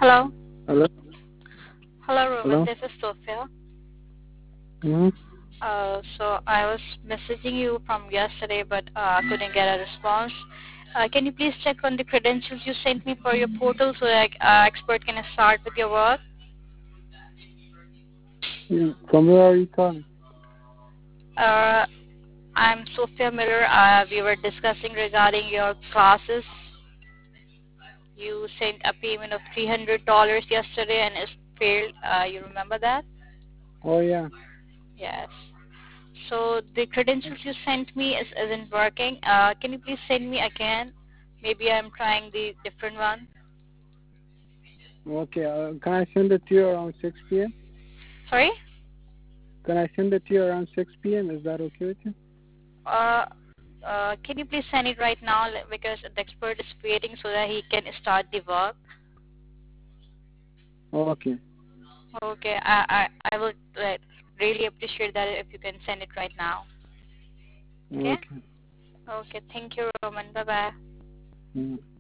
Hello. Hello? Hello, Roman. Hello? This is Sophia. Mm-hmm. So I was messaging you from yesterday, but couldn't get a response. Can you please check on the credentials you sent me for your portal so that expert can start with your work? From where are you calling? Uh, I'm Sophia Miller. We were discussing regarding your classes. You sent a payment of $300 yesterday and it's failed. You remember that? Oh, yeah. Yes. So the credentials you sent me isn't working. Can you please send me again? Maybe I'm trying the different one. Okay. Can I send it to you around 6 p.m.? Sorry? Can I send it to you around 6 p.m.? Is that okay with you? Uh, can you please send it right now because the expert is waiting so that he can start the work. Oh, okay. Okay, I will really appreciate that if you can send it right now. Okay? Okay. Okay, thank you, Roman. Bye-bye. Mm-hmm.